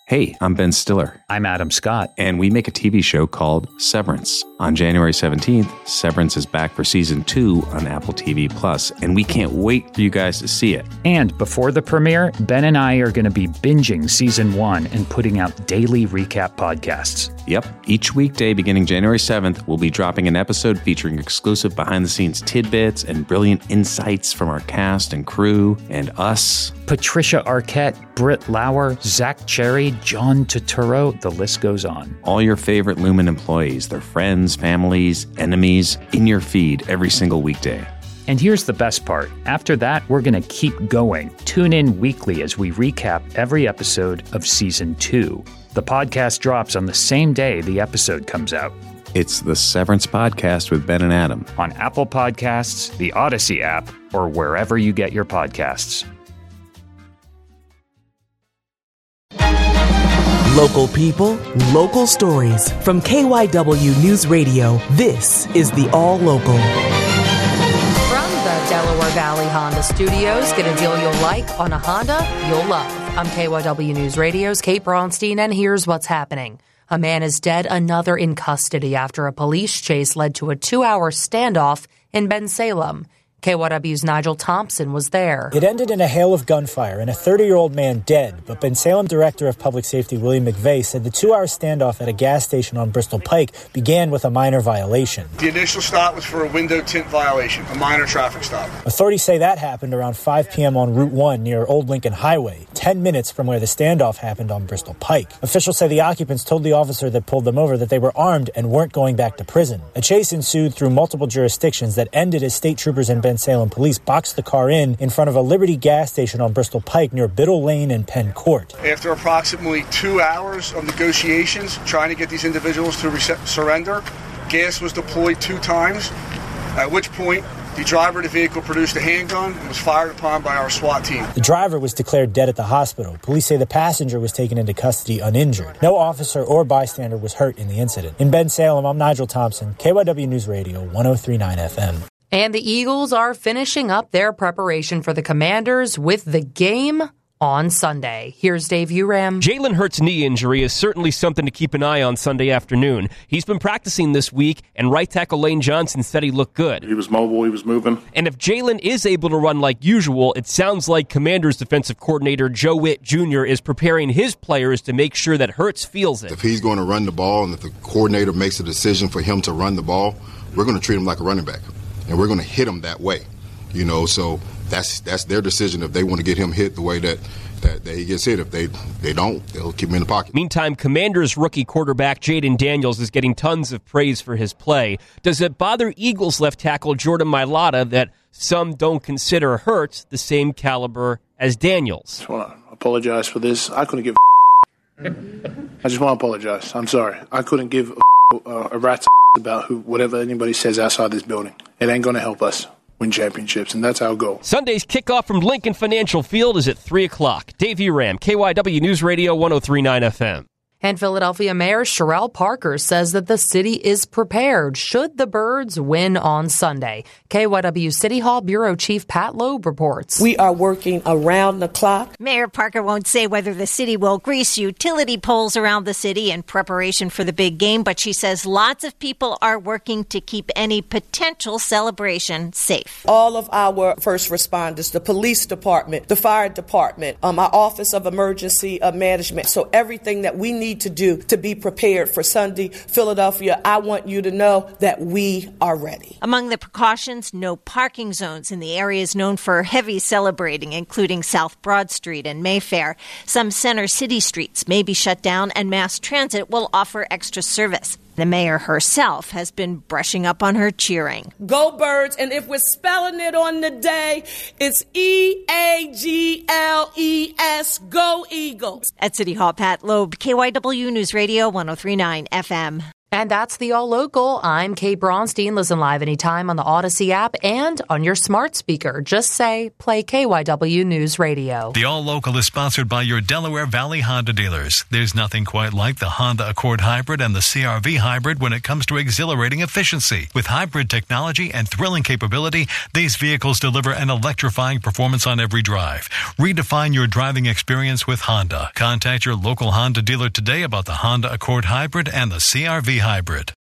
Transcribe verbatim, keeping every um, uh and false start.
Hey, I'm Ben Stiller. I'm Adam Scott. And we make a T V show called Severance. On January seventeenth, Severance is back for season two on Apple T V Plus, and we can't wait for you guys to see it. And before the premiere, Ben and I are going to be binging season one and putting out daily recap podcasts. Yep. Each weekday beginning January seventh, we'll be dropping an episode featuring exclusive behind-the-scenes tidbits and brilliant insights from our cast and crew and us. Patricia Arquette, Britt Lauer, Zach Cherry, John Turturro, the list goes on. All your favorite Lumen employees, their friends, families, enemies, in your feed every single weekday. And here's the best part. After that, we're going to keep going. Tune in weekly as we recap every episode of season two. The podcast drops on the same day the episode comes out. It's the Severance Podcast with Ben and Adam. On Apple Podcasts, the Odyssey app, or wherever you get your podcasts. Local people, local stories. From K Y W News Radio, this is the All Local. From the Delaware Valley Honda Studios, get a deal you'll like on a Honda you'll love. I'm K Y W News Radio's Kate Bronstein, and here's what's happening. A man is dead, another in custody after a police chase led to a two-hour standoff in Bensalem. K Y W's Nigel Thompson was there. It ended in a hail of gunfire and a thirty-year-old man dead, but Bensalem Director of Public Safety William McVeigh said the two-hour standoff at a gas station on Bristol Pike began with a minor violation. The initial stop was for a window tint violation, a minor traffic stop. Authorities say that happened around five p.m. on Route one near Old Lincoln Highway, ten minutes from where the standoff happened on Bristol Pike. Officials say the occupants told the officer that pulled them over that they were armed and weren't going back to prison. A chase ensued through multiple jurisdictions that ended as state troopers and Bensalem police boxed the car in in front of a Liberty gas station on Bristol Pike near Biddle Lane and Penn Court. After approximately two hours of negotiations trying to get these individuals to re- surrender, gas was deployed two times, at which point the driver of the vehicle produced a handgun and was fired upon by our SWAT team. The driver was declared dead at the hospital. Police say the passenger was taken into custody uninjured. No officer or bystander was hurt in the incident. In Bensalem, I'm Nigel Thompson, K Y W News Radio, one oh three point nine F M. And the Eagles are finishing up their preparation for the Commanders with the game on Sunday. Here's Dave Uram. Jalen Hurts' knee injury is certainly something to keep an eye on Sunday afternoon. He's been practicing this week, and right tackle Lane Johnson said he looked good. He was mobile, he was moving. And if Jalen is able to run like usual, it sounds like Commanders defensive coordinator Joe Witt Junior is preparing his players to make sure that Hurts feels it. If he's going to run the ball and if the coordinator makes a decision for him to run the ball, we're going to treat him like a running back. And we're going to hit him that way, you know, so that's that's their decision if they want to get him hit the way that, that, that he gets hit. If they they don't, they'll keep him in the pocket. Meantime, Commanders rookie quarterback Jaden Daniels is getting tons of praise for his play. Does it bother Eagles left tackle Jordan Mailata that some don't consider Hurts the same caliber as Daniels? I just want to apologize for this. I couldn't give a I just want to apologize. I'm sorry. I couldn't give a, a rat's about who, whatever anybody says outside this building. It ain't going to help us win championships, and that's our goal. Sunday's kickoff from Lincoln Financial Field is at three o'clock. Dave Uram, K Y W News Radio, one oh three point nine F M. And Philadelphia Mayor Sherrell Parker says that the city is prepared should the Birds win on Sunday. K Y W City Hall Bureau Chief Pat Loeb reports. We are working around the clock. Mayor Parker won't say whether the city will grease utility poles around the city in preparation for the big game, but she says lots of people are working to keep any potential celebration safe. All of our first responders, the police department, the fire department, um, our Office of Emergency uh, Management. So everything that we need to do to be prepared for Sunday. Philadelphia, I want you to know that we are ready. Among the precautions, no parking zones in the areas known for heavy celebrating, including South Broad Street and Mayfair. Some center city streets may be shut down, and mass transit will offer extra service. The mayor herself has been brushing up on her cheering. Go Birds, and if we're spelling it on the day, it's E A G L E S, Go Eagles. At City Hall, Pat Loeb, K Y W News Radio, one oh three point nine F M. And that's the All Local. I'm Kate Bronstein. Listen live anytime on the Odyssey app and on your smart speaker. Just say, play K Y W News Radio. The All Local is sponsored by your Delaware Valley Honda dealers. There's nothing quite like the Honda Accord Hybrid and the C R V Hybrid when it comes to exhilarating efficiency. With hybrid technology and thrilling capability, these vehicles deliver an electrifying performance on every drive. Redefine your driving experience with Honda. Contact your local Honda dealer today about the Honda Accord Hybrid and the C R V Hybrid.